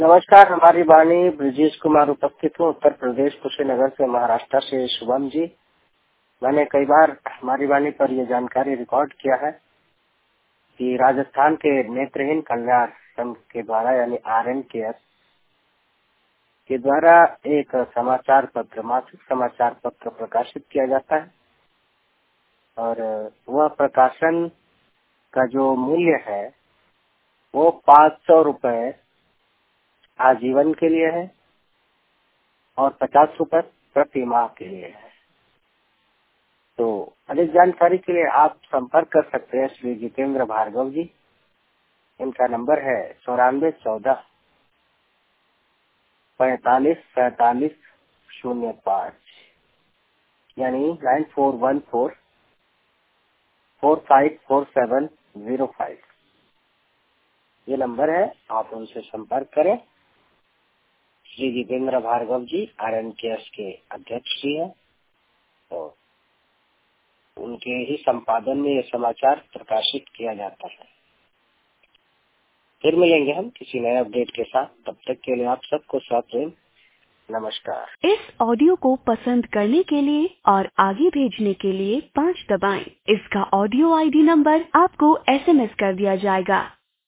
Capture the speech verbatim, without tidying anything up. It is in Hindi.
नमस्कार, हमारी वाणी ब्रजेश कुमार उपस्थित हूँ, उत्तर प्रदेश कुशीनगर से, महाराष्ट्र से। शुभम जी, मैंने कई बार हमारी वाणी पर यह जानकारी रिकॉर्ड किया है कि राजस्थान के नेत्रहीन कल्याण संघ के द्वारा यानी आर एन के एस के द्वारा एक समाचार पत्र, मासिक समाचार पत्र प्रकाशित किया जाता है और वह प्रकाशन का जो मूल्य है वो पाँच सौ रुपए आजीवन के लिए है और पचास रुपए प्रति माह के लिए है। तो अधिक जानकारी के लिए आप संपर्क कर सकते हैं श्री जितेंद्र भार्गव जी। इनका नंबर है चौरानवे चौदह पैतालीस सैतालीस शून्य पाँच, यानी nine four one four four five four seven zero five. ये नंबर है, आप उनसे संपर्क करें। Shri Jitendra Bhargava ji R N K S के अध्यक्ष जी हैं और उनके ही संपादन में ये समाचार प्रकाशित किया जाता है। फिर मिलेंगे हम किसी नए अपडेट के साथ, तब तक के लिए आप सबको सप्रेम नमस्कार। इस ऑडियो को पसंद करने के लिए और आगे भेजने के लिए पाँच दबाएं। इसका ऑडियो आई डी नंबर आपको एस एम एस कर दिया जाएगा।